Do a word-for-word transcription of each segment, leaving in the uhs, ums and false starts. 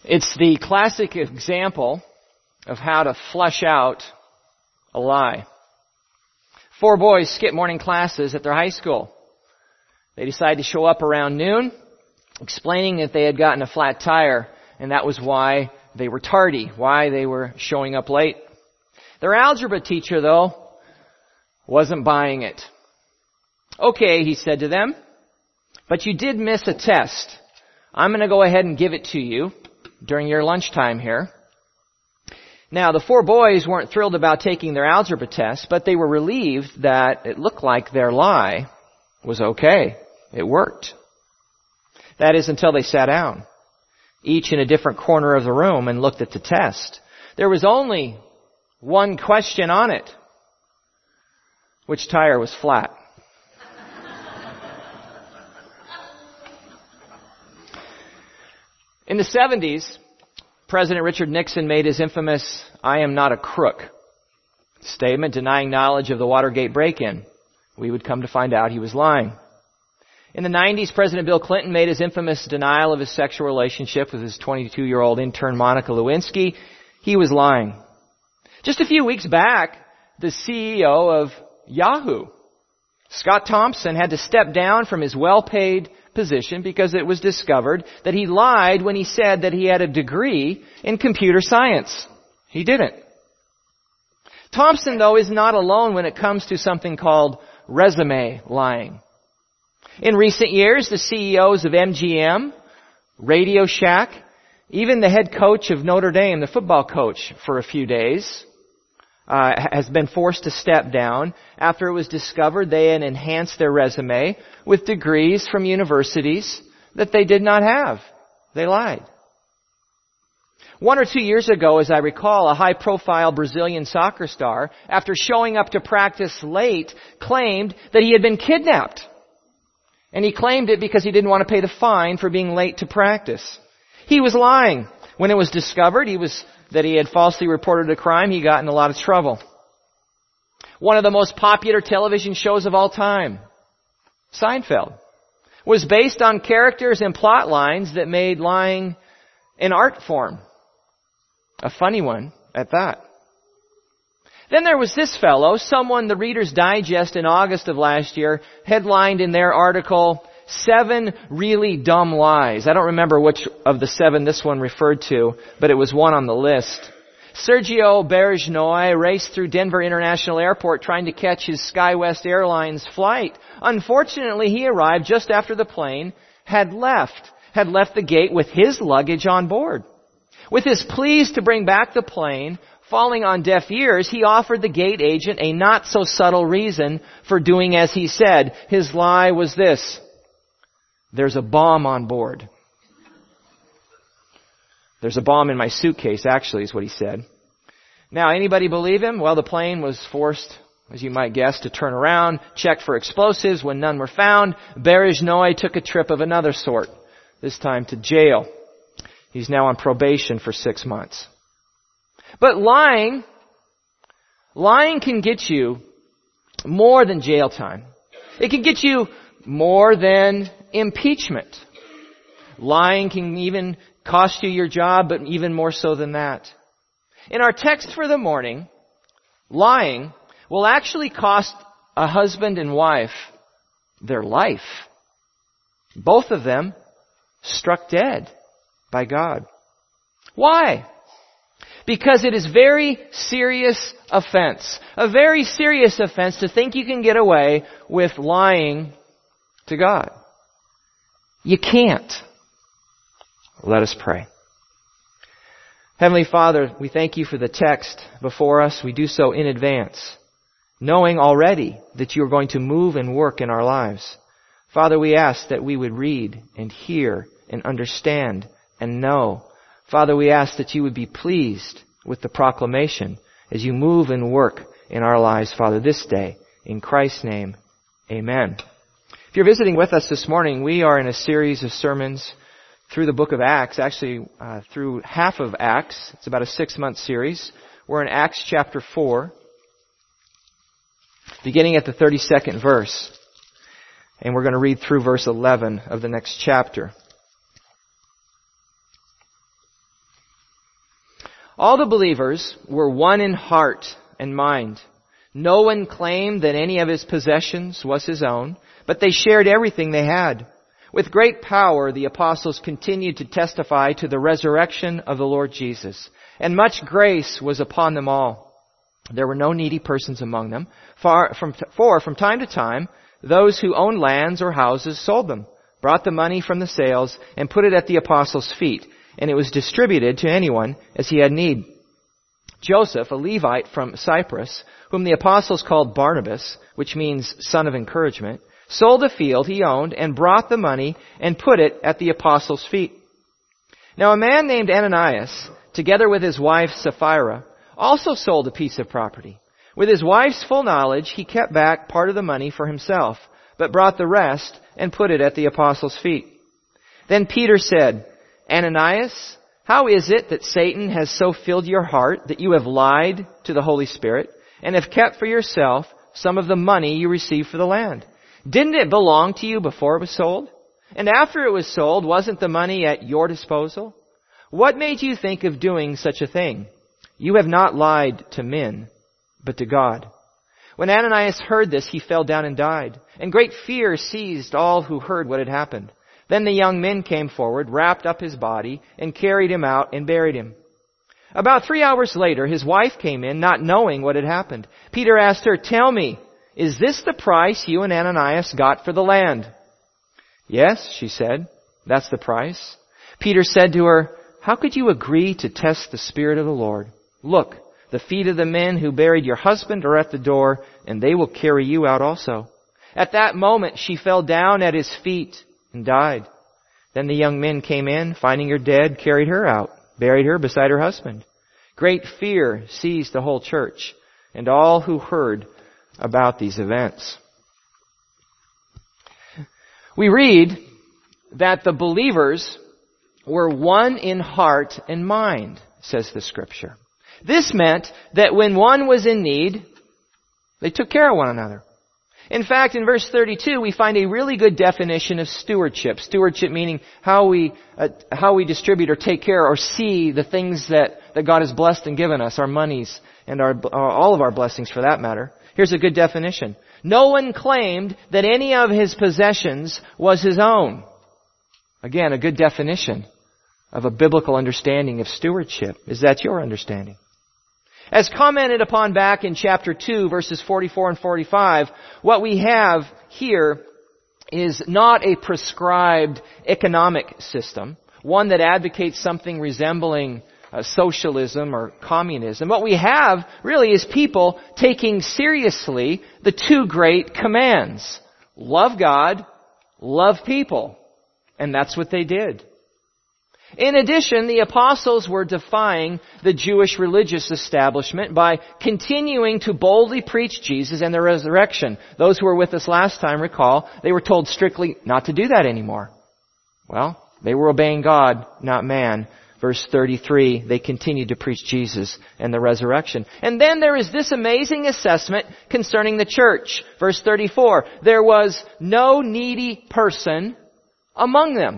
It's the classic example of how to flesh out a lie. Four boys skip morning classes at their high school. They decide to show up around noon, explaining that they had gotten a flat tire, and that was why they were tardy, why they were showing up late. Their algebra teacher, though, wasn't buying it. Okay, he said to them, but you did miss a test. I'm going to go ahead and give it to you during your lunchtime here. Now, the four boys weren't thrilled about taking their algebra test, but they were relieved that it looked like their lie was okay. It worked. That is, until they sat down, each in a different corner of the room, and looked at the test. There was only one question on it. Which tire was flat? In the seventies, President Richard Nixon made his infamous, "I am not a crook" statement denying knowledge of the Watergate break-in. We would come to find out he was lying. In the nineties, President Bill Clinton made his infamous denial of his sexual relationship with his twenty-two-year-old intern Monica Lewinsky. He was lying. Just a few weeks back, the C E O of Yahoo, Scott Thompson, had to step down from his well-paid position because it was discovered that he lied when he said that he had a degree in computer science. He didn't. Thompson, though, is not alone when it comes to something called resume lying. In recent years, the C E Os of M G M, Radio Shack, even the head coach of Notre Dame, the football coach for a few days, uh, has been forced to step down after it was discovered they had enhanced their resume with degrees from universities that they did not have. They lied. One or two years ago, as I recall, a high-profile Brazilian soccer star, after showing up to practice late, claimed that he had been kidnapped. And he claimed it because he didn't want to pay the fine for being late to practice. He was lying. When it was discovered he was that he had falsely reported a crime, he got in a lot of trouble. One of the most popular television shows of all time, Seinfeld, was based on characters and plot lines that made lying an art form. A funny one at that. Then there was this fellow, someone the Reader's Digest in August of last year headlined in their article, Seven Really Dumb Lies. I don't remember which of the seven this one referred to, but it was one on the list. Sergio Berejnoy raced through Denver International Airport trying to catch his SkyWest Airlines flight. Unfortunately, he arrived just after the plane had left, had left the gate with his luggage on board. With his pleas to bring back the plane falling on deaf ears, he offered the gate agent a not-so-subtle reason for doing as he said. His lie was this: there's a bomb on board. There's a bomb in my suitcase, actually, is what he said. Now, anybody believe him? Well, the plane was forced, as you might guess, to turn around, checked for explosives. When none were found, Berejnoy took a trip of another sort, this time to jail. He's now on probation for six months. But lying, lying can get you more than jail time. It can get you more than impeachment. Lying can even cost you your job, but even more so than that. In our text for the morning, lying will actually cost a husband and wife their life. Both of them struck dead by God. Why? Because it is very serious offense. A very serious offense to think you can get away with lying to God. You can't. Let us pray. Heavenly Father, we thank you for the text before us. We do so in advance, knowing already that you are going to move and work in our lives. Father, we ask that we would read and hear and understand and know. Father, we ask that you would be pleased with the proclamation as you move and work in our lives, Father, this day. In Christ's name, amen. If you're visiting with us this morning, we are in a series of sermons through the book of Acts, actually uh, through half of Acts. It's about a six-month series. We're in Acts chapter four, beginning at the thirty-second verse. And we're going to read through verse eleven of the next chapter. All the believers were one in heart and mind. No one claimed that any of his possessions was his own, but they shared everything they had. With great power, the apostles continued to testify to the resurrection of the Lord Jesus, and much grace was upon them all. There were no needy persons among them, for from, for from time to time, those who owned lands or houses sold them, brought the money from the sales, and put it at the apostles' feet, and it was distributed to anyone as he had need. Joseph, a Levite from Cyprus, whom the apostles called Barnabas, which means son of encouragement, sold a field he owned and brought the money and put it at the apostles' feet. Now a man named Ananias, together with his wife Sapphira, also sold a piece of property. With his wife's full knowledge, he kept back part of the money for himself, but brought the rest and put it at the apostles' feet. Then Peter said, Ananias, how is it that Satan has so filled your heart that you have lied to the Holy Spirit and have kept for yourself some of the money you received for the land? Didn't it belong to you before it was sold? And after it was sold, wasn't the money at your disposal? What made you think of doing such a thing? You have not lied to men, but to God. When Ananias heard this, he fell down and died, and great fear seized all who heard what had happened. Then the young men came forward, wrapped up his body, and carried him out and buried him. About three hours later, his wife came in, not knowing what had happened. Peter asked her, Tell me, is this the price you and Ananias got for the land? Yes, she said, that's the price. Peter said to her, How could you agree to test the Spirit of the Lord? Look, the feet of the men who buried your husband are at the door, and they will carry you out also. At that moment, she fell down at his feet and died. Then the young men came in, finding her dead, carried her out, buried her beside her husband. Great fear seized the whole church and all who heard about these events. We read that the believers were one in heart and mind, says the Scripture. This meant that when one was in need, they took care of one another. In fact, in verse thirty-two, we find a really good definition of stewardship. Stewardship meaning how we uh, how we distribute or take care or see the things that, that God has blessed and given us, our monies and our uh, all of our blessings for that matter. Here's a good definition. No one claimed that any of his possessions was his own. Again, a good definition of a biblical understanding of stewardship. Is that your understanding? As commented upon back in chapter two, verses forty-four and forty-five, what we have here is not a prescribed economic system, one that advocates something resembling uh, socialism or communism. What we have really is people taking seriously the two great commands. Love God, love people. And that's what they did. In addition, the apostles were defying the Jewish religious establishment by continuing to boldly preach Jesus and the resurrection. Those who were with us last time recall, they were told strictly not to do that anymore. Well, they were obeying God, not man. Verse thirty-three, they continued to preach Jesus and the resurrection. And then there is this amazing assessment concerning the church. Verse thirty-four, there was no needy person among them.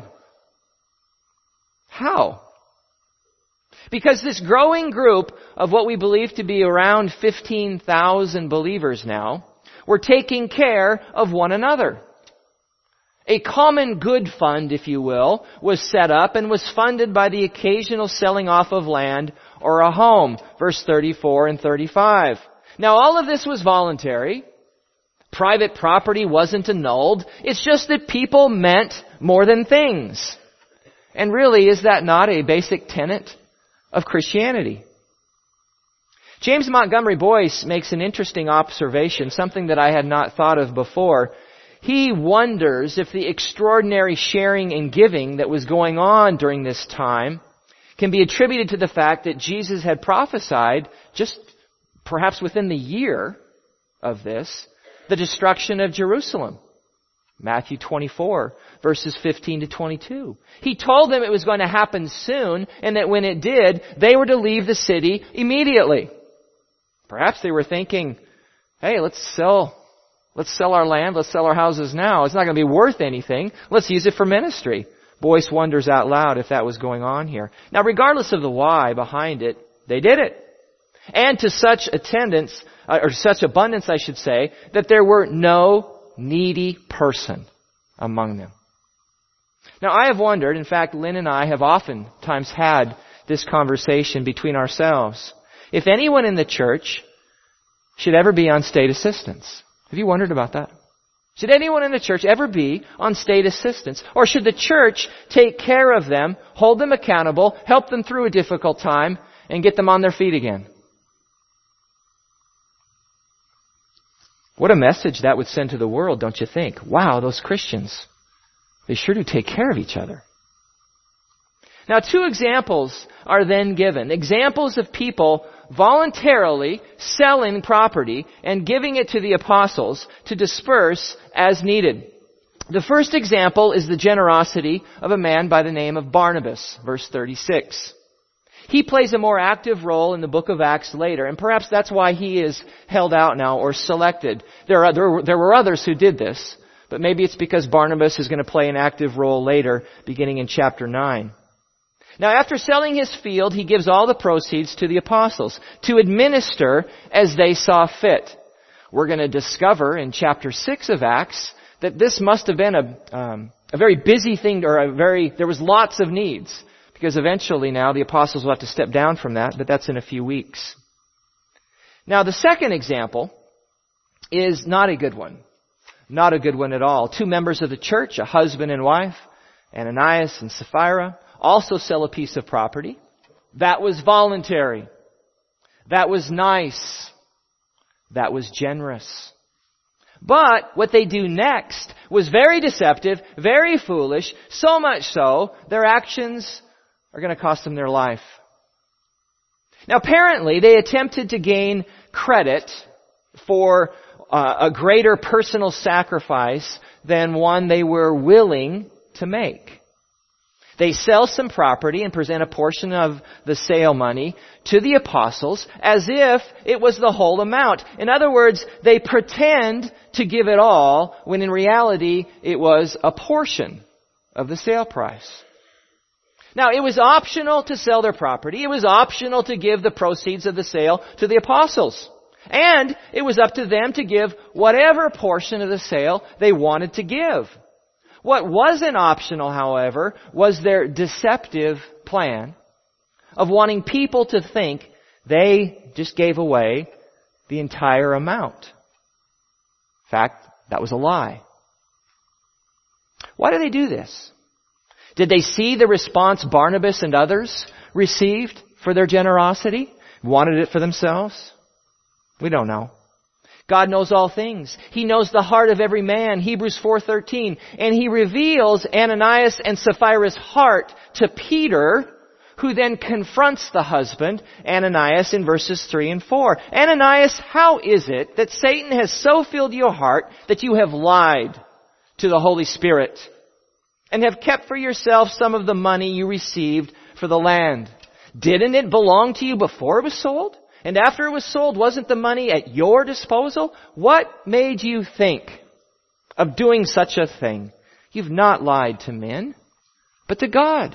How? Because this growing group of what we believe to be around fifteen thousand believers now were taking care of one another. A common good fund, if you will, was set up and was funded by the occasional selling off of land or a home. Verse thirty-four and thirty-five. Now all of this was voluntary. Private property wasn't annulled. It's just that people meant more than things. And really, is that not a basic tenet of Christianity? James Montgomery Boyce makes an interesting observation, something that I had not thought of before. He wonders if the extraordinary sharing and giving that was going on during this time can be attributed to the fact that Jesus had prophesied, just perhaps within the year of this, the destruction of Jerusalem. Matthew twenty-four, verses fifteen to twenty-two. He told them it was going to happen soon, and that when it did, they were to leave the city immediately. Perhaps they were thinking, hey, let's sell, let's sell our land, let's sell our houses now. It's not going to be worth anything. Let's use it for ministry. Boyce wonders out loud if that was going on here. Now, regardless of the why behind it, They did it. And to such attendance, or such abundance, I should say, that there were no needy person among them. Now, I have wondered, in fact, Lynn and I have oftentimes had this conversation between ourselves, if anyone in the church should ever be on state assistance. Have you wondered about that? Should anyone in the church ever be on state assistance? Or should the church take care of them, hold them accountable, help them through a difficult time, and get them on their feet again? What a message that would send to the world, don't you think? Wow, those Christians, they sure do take care of each other. Now, two examples are then given. Examples of people voluntarily selling property and giving it to the apostles to disperse as needed. The first example is the generosity of a man by the name of Barnabas, verse thirty-six. He plays a more active role in the book of Acts later, and perhaps that's why he is held out now or selected. There are, there, there were others who did this, but maybe it's because Barnabas is going to play an active role later, beginning in chapter nine. Now, after selling his field, he gives all the proceeds to the apostles to administer as they saw fit. We're going to discover in chapter six of Acts that this must have been a, um, a very busy thing, or a very, there was lots of needs, because eventually now the apostles will have to step down from that, but that's in a few weeks. Now, the second example is not a good one. Not a good one at all. Two members of the church, a husband and wife, Ananias and Sapphira, also sell a piece of property. That was voluntary. That was nice. That was generous. But what they do next was very deceptive, very foolish, so much so, their actions are going to cost them their life. Now, apparently, they attempted to gain credit for uh, a greater personal sacrifice than one they were willing to make. They sell some property and present a portion of the sale money to the apostles as if it was the whole amount. In other words, they pretend to give it all when in reality it was a portion of the sale price. Now, it was optional to sell their property. It was optional to give the proceeds of the sale to the apostles. And it was up to them to give whatever portion of the sale they wanted to give. What wasn't optional, however, was their deceptive plan of wanting people to think they just gave away the entire amount. In fact, that was a lie. Why do they do this? Did they see the response Barnabas and others received for their generosity? Wanted it for themselves? We don't know. God knows all things. He knows the heart of every man, Hebrews four thirteen. And He reveals Ananias and Sapphira's heart to Peter, who then confronts the husband, Ananias, in verses three and four. Ananias, how is it that Satan has so filled your heart that you have lied to the Holy Spirit and have kept for yourself some of the money you received for the land? Didn't it belong to you before it was sold? And after it was sold, wasn't the money at your disposal? What made you think of doing such a thing? You've not lied to men, but to God.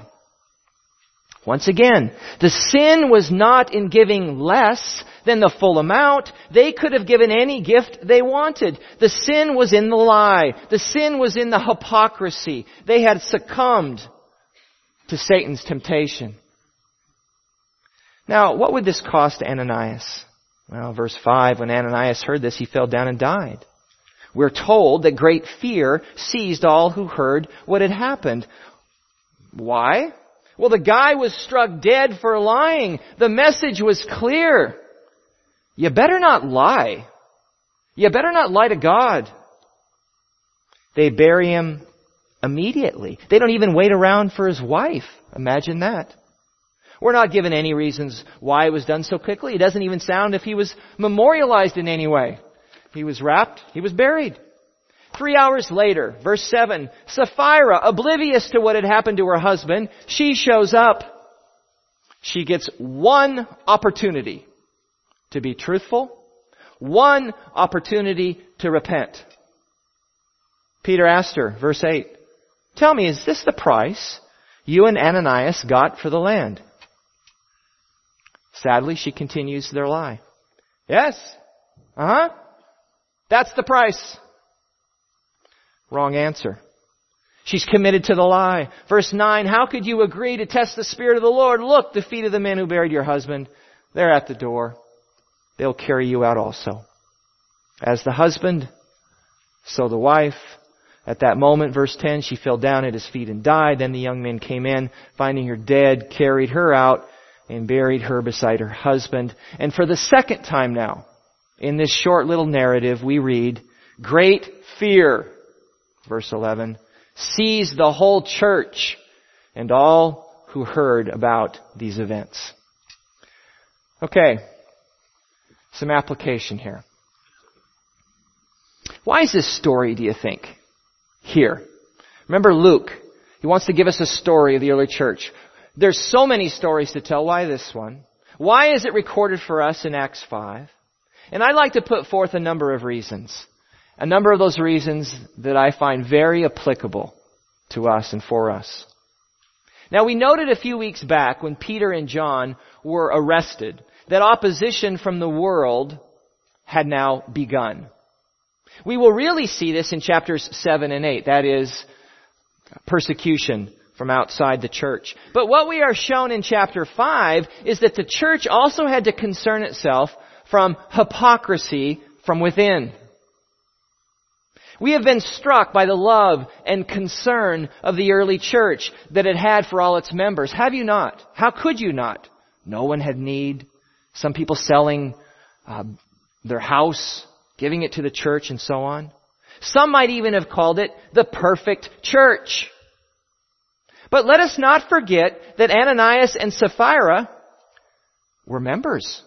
Once again, the sin was not in giving less than the full amount. They could have given any gift they wanted. The sin was in the lie. The sin was in the hypocrisy. They had succumbed to Satan's temptation. Now, what would this cost Ananias? Well, verse five, when Ananias heard this, he fell down and died. We're told that great fear seized all who heard what had happened. Why? Well, the guy was struck dead for lying. The message was clear. You better not lie. You better not lie to God. They bury him immediately. They don't even wait around for his wife. Imagine that. We're not given any reasons why it was done so quickly. It doesn't even sound if he was memorialized in any way. He was wrapped. He was buried. Three hours later, verse seven, Sapphira, oblivious to what had happened to her husband, she shows up. She gets one opportunity to be truthful, one opportunity to repent. Peter asked her, verse eight, tell me, is this the price you and Ananias got for the land? Sadly, she continues their lie. Yes. Uh-huh. That's the price. Wrong answer. She's committed to the lie. Verse nine, how could you agree to test the Spirit of the Lord? Look, the feet of the men who buried your husband, they're at the door. They'll carry you out also. As the husband, so the wife. At that moment, verse ten, she fell down at his feet and died. Then the young men came in, finding her dead, carried her out, and buried her beside her husband. And for the second time now, in this short little narrative, we read, great fear, verse eleven, seized the whole church and all who heard about these events. Okay, some application here. Why is this story, do you think, here? Remember Luke, he wants to give us a story of the early church. There's so many stories to tell. Why this one? Why is it recorded for us in Acts five? And I'd like to put forth a number of reasons. A number of those reasons that I find very applicable to us and for us. Now, we noted a few weeks back when Peter and John were arrested that opposition from the world had now begun. We will really see this in chapters seven and eight. That is, persecution from outside the church. But what we are shown in chapter five is that the church also had to concern itself from hypocrisy from within. We have been struck by the love and concern of the early church that it had for all its members. Have you not? How could you not? No one had need. Some people selling uh, their house, giving it to the church, and so on. Some might even have called it the perfect church. But let us not forget that Ananias and Sapphira were members.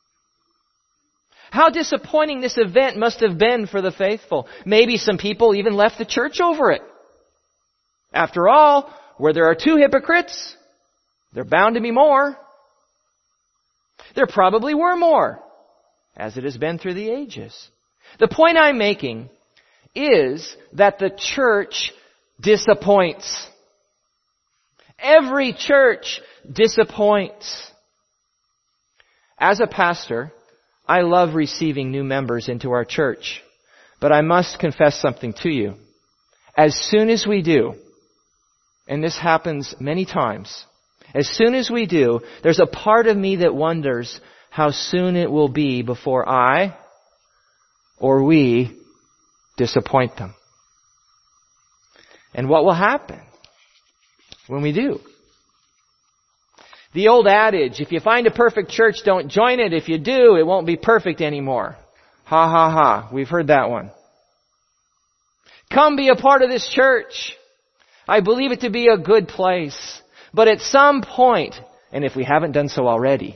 How disappointing this event must have been for the faithful. Maybe some people even left the church over it. After all, where there are two hypocrites, there are bound to be more. There probably were more, as it has been through the ages. The point I'm making is that the church disappoints. Every church disappoints. As a pastor, I love receiving new members into our church, but I must confess something to you. As soon as we do, and this happens many times, as soon as we do, there's a part of me that wonders how soon it will be before I or we disappoint them. And what will happen when we do? The old adage, if you find a perfect church, don't join it. If you do, it won't be perfect anymore. Ha ha ha. We've heard that one. Come be a part of this church. I believe it to be a good place. But at some point, and if we haven't done so already,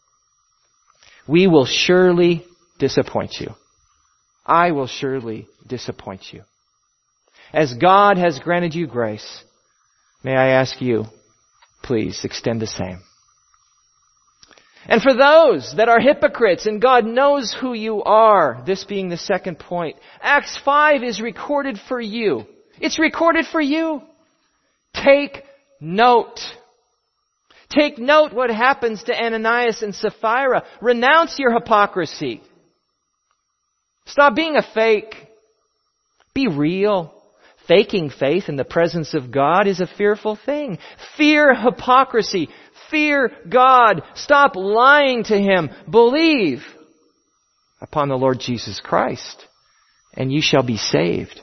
we will surely disappoint you. I will surely disappoint you. As God has granted you grace, may I ask you, please extend the same. And for those that are hypocrites, and God knows who you are, this being the second point, Acts five is recorded for you. It's recorded for you. Take note. Take note what happens to Ananias and Sapphira. Renounce your hypocrisy. Stop being a fake. Be real. Faking faith in the presence of God is a fearful thing. Fear hypocrisy. Fear God. Stop lying to Him. Believe upon the Lord Jesus Christ, and you shall be saved.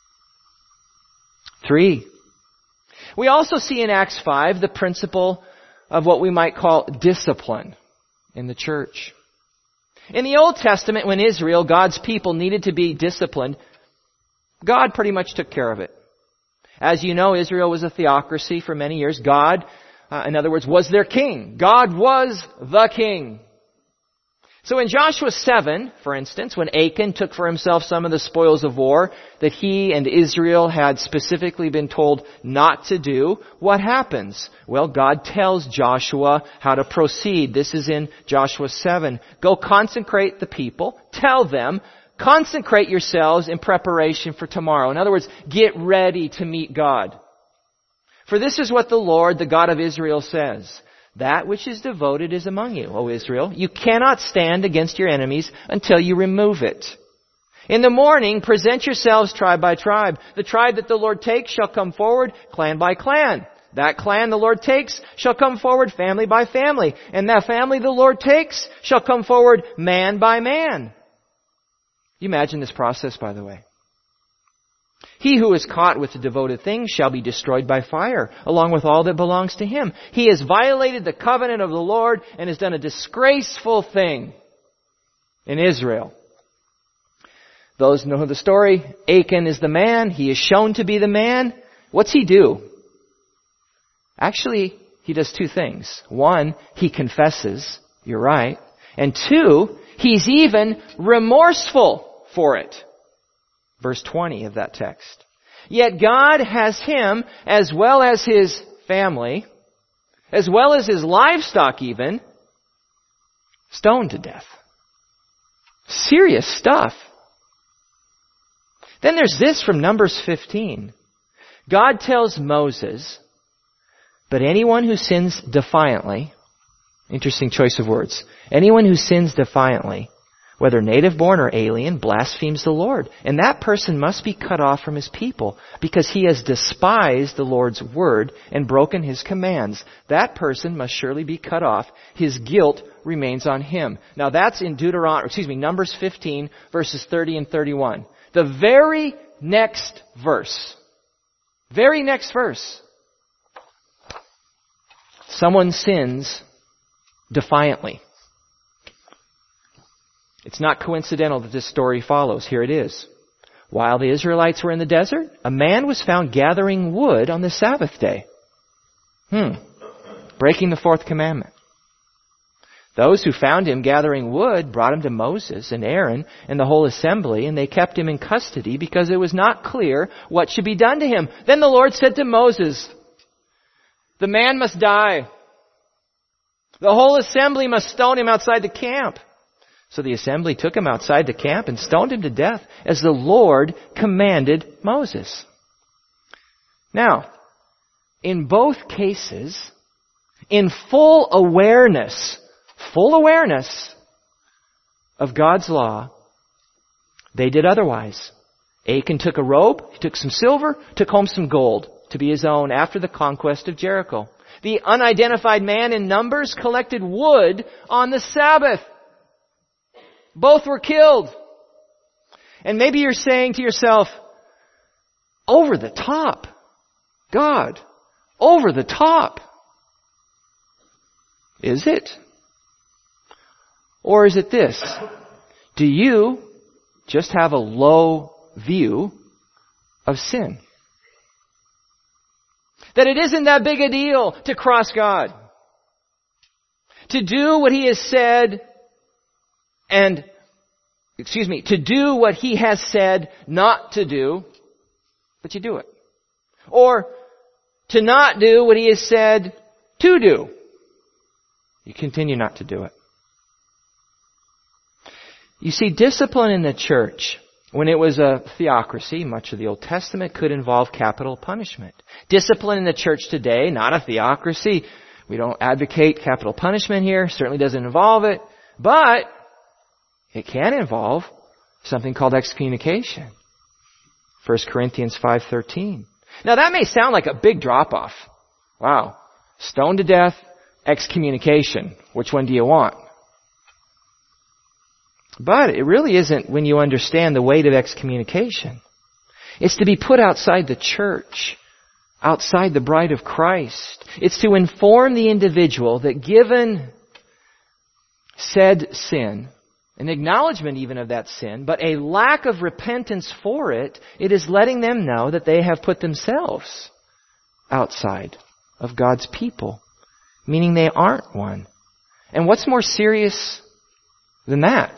Three. We also see in Acts five the principle of what we might call discipline in the church. In the Old Testament, when Israel, God's people, needed to be disciplined, God pretty much took care of it. As you know, Israel was a theocracy for many years. God, uh, in other words, was their king. God was the king. So in Joshua seven, for instance, when Achan took for himself some of the spoils of war that he and Israel had specifically been told not to do, what happens? Well, God tells Joshua how to proceed. This is in Joshua seven. Go consecrate the people. Tell them, consecrate yourselves in preparation for tomorrow. In other words, get ready to meet God. For this is what the Lord, the God of Israel, says. That which is devoted is among you, O Israel. You cannot stand against your enemies until you remove it. In the morning, present yourselves tribe by tribe. The tribe that the Lord takes shall come forward, clan by clan. That clan the Lord takes shall come forward family by family. And that family the Lord takes shall come forward man by man. You imagine this process, by the way. He who is caught with the devoted thing shall be destroyed by fire, along with all that belongs to him. He has violated the covenant of the Lord and has done a disgraceful thing in Israel. Those know the story. Achan is the man. He is shown to be the man. What's he do? Actually, he does two things. One, he confesses. You're right. And two, he's even remorseful for it. Verse twenty of that text. Yet God has him, as well as his family, as well as his livestock even, stoned to death. Serious stuff. Then there's this from Numbers fifteen. God tells Moses, but anyone who sins defiantly, interesting choice of words, anyone who sins defiantly, whether native born or alien, blasphemes the Lord. And that person must be cut off from his people because he has despised the Lord's word and broken his commands. That person must surely be cut off. His guilt remains on him. Now that's in Deuteronomy, excuse me, Numbers fifteen, verses thirty and thirty-one. The very next verse. Very next verse. Someone sins defiantly. It's not coincidental that this story follows. Here it is. While the Israelites were in the desert, a man was found gathering wood on the Sabbath day. Hmm. Breaking the fourth commandment. Those who found him gathering wood brought him to Moses and Aaron and the whole assembly, and they kept him in custody because it was not clear what should be done to him. Then the Lord said to Moses, the man must die. The whole assembly must stone him outside the camp. So the assembly took him outside the camp and stoned him to death as the Lord commanded Moses. Now, in both cases, in full awareness, full awareness of God's law, they did otherwise. Achan took a robe, he took some silver, took home some gold to be his own after the conquest of Jericho. The unidentified man in Numbers collected wood on the Sabbath. Both were killed. And maybe you're saying to yourself, over the top. God, over the top. Is it? Or is it this? Do you just have a low view of sin? That it isn't that big a deal to cross God. To do what He has said and, excuse me, to do what He has said not to do, but you do it. Or to not do what He has said to do. You continue not to do it. You see, discipline in the church, when it was a theocracy, much of the Old Testament could involve capital punishment. Discipline in the church today, not a theocracy. We don't advocate capital punishment here. Certainly doesn't involve it. But it can involve something called excommunication. First Corinthians five thirteen. Now that may sound like a big drop-off. Wow. Stoned to death, excommunication. Which one do you want? But it really isn't when you understand the weight of excommunication. It's to be put outside the church, outside the bride of Christ. It's to inform the individual that given said sin, an acknowledgement even of that sin, but a lack of repentance for it, it is letting them know that they have put themselves outside of God's people, meaning they aren't one. And what's more serious than that?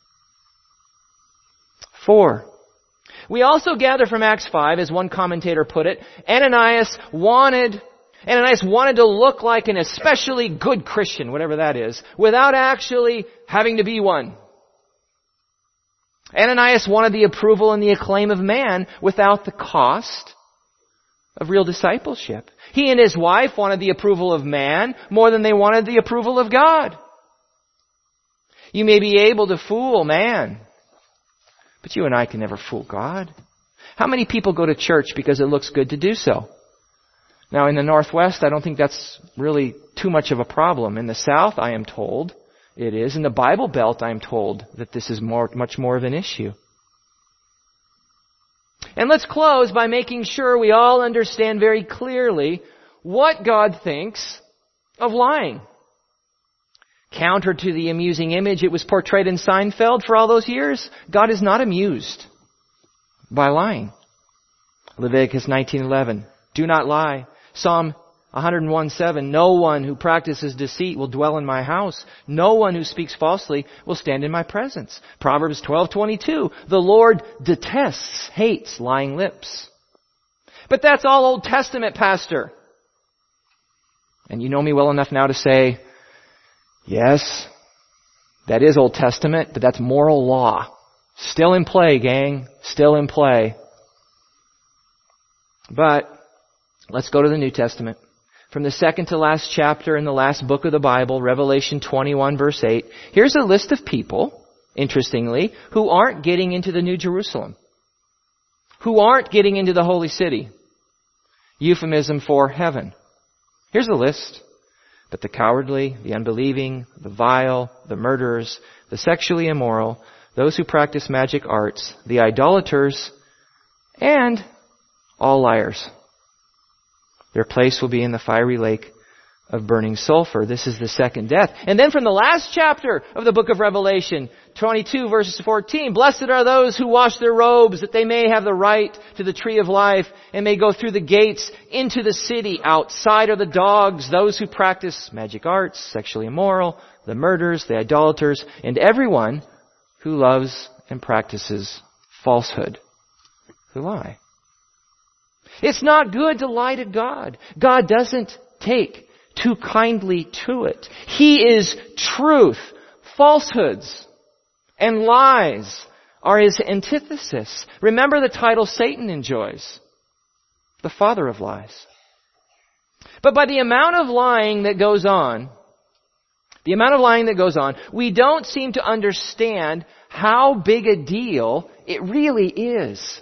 Four. We also gather from Acts five, as one commentator put it, Ananias wanted, Ananias wanted to look like an especially good Christian, whatever that is, without actually having to be one. Ananias wanted the approval and the acclaim of man without the cost of real discipleship. He and his wife wanted the approval of man more than they wanted the approval of God. You may be able to fool man, but you and I can never fool God. How many people go to church because it looks good to do so? Now, in the Northwest, I don't think that's really too much of a problem. In the South, I am told it is. In the Bible Belt, I am told that this is more, much more of an issue. And let's close by making sure we all understand very clearly what God thinks of lying. Counter to the amusing image it was portrayed in Seinfeld for all those years, God is not amused by lying. Leviticus nineteen eleven, do not lie. Psalm one oh one seven, no one who practices deceit will dwell in my house. No one who speaks falsely will stand in my presence. Proverbs twelve twenty-two, the Lord detests, hates lying lips. But that's all Old Testament, Pastor. And you know me well enough now to say, yes, that is Old Testament, but that's moral law. Still in play, gang. Still in play. But let's go to the New Testament. From the second to last chapter in the last book of the Bible, Revelation twenty-one verse eight, here's a list of people, interestingly, who aren't getting into the New Jerusalem. Who aren't getting into the holy city. Euphemism for heaven. Here's the list. But the cowardly, the unbelieving, the vile, the murderers, the sexually immoral, those who practice magic arts, the idolaters, and all liars. Their place will be in the fiery lake of burning sulfur. This is the second death. And then from the last chapter of the book of Revelation, twenty-two verses fourteen, blessed are those who wash their robes, that they may have the right to the tree of life and may go through the gates into the city. Outside are the dogs, those who practice magic arts, sexually immoral, the murderers, the idolaters, and everyone who loves and practices falsehood, who lie. It's not good to lie to God. God doesn't take too kindly to it. He is truth. Falsehoods and lies are His antithesis. Remember the title Satan enjoys. The father of lies. But by the amount of lying that goes on, the amount of lying that goes on, we don't seem to understand how big a deal it really is.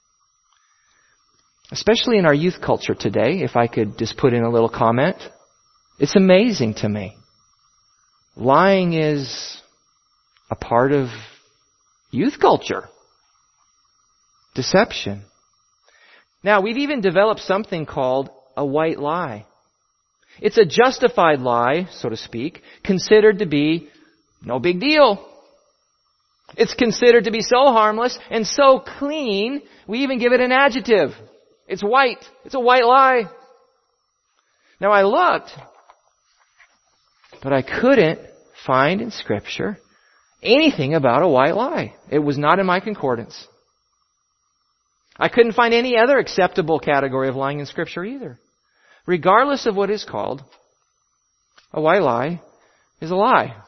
Especially in our youth culture today, if I could just put in a little comment. It's amazing to me. Lying is a part of youth culture. Deception. Now, we've even developed something called a white lie. It's a justified lie, so to speak, considered to be no big deal. It's considered to be so harmless and so clean, we even give it an adjective. It's white. It's a white lie. Now I looked, but I couldn't find in Scripture anything about a white lie. It was not in my concordance. I couldn't find any other acceptable category of lying in Scripture either. Regardless of what is called, a white lie is a lie.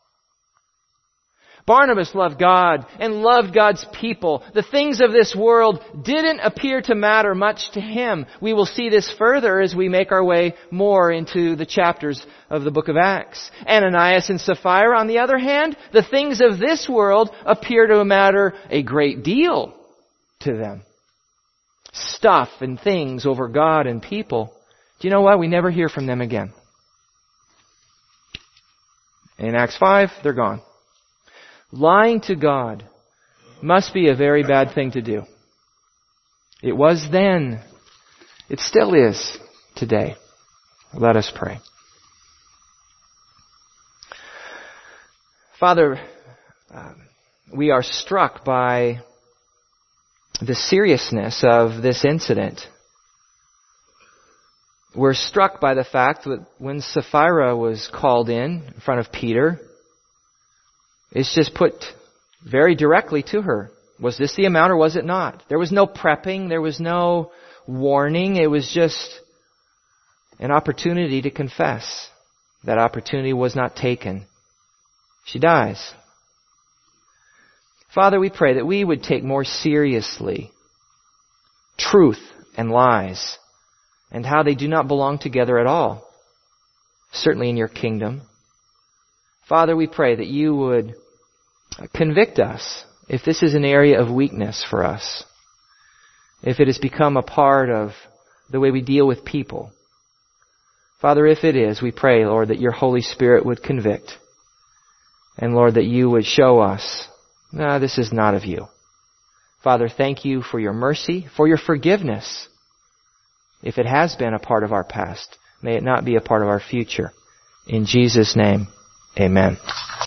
Barnabas loved God and loved God's people. The things of this world didn't appear to matter much to him. We will see this further as we make our way more into the chapters of the book of Acts. Ananias and Sapphira, on the other hand, the things of this world appear to matter a great deal to them. Stuff and things over God and people. Do you know what? We never hear from them again. In Acts five, they're gone. Lying to God must be a very bad thing to do. It was then. It still is today. Let us pray. Father, uh, we are struck by the seriousness of this incident. We're struck by the fact that when Sapphira was called in in front of Peter, it's just put very directly to her. Was this the amount or was it not? There was no prepping. There was no warning. It was just an opportunity to confess. That opportunity was not taken. She dies. Father, we pray that we would take more seriously truth and lies and how they do not belong together at all, certainly in your kingdom. Father, we pray that you would convict us if this is an area of weakness for us, if it has become a part of the way we deal with people. Father, if it is, we pray, Lord, that your Holy Spirit would convict. And Lord, that you would show us, no, this is not of you. Father, thank you for your mercy, for your forgiveness. If it has been a part of our past, may it not be a part of our future. In Jesus' name, amen.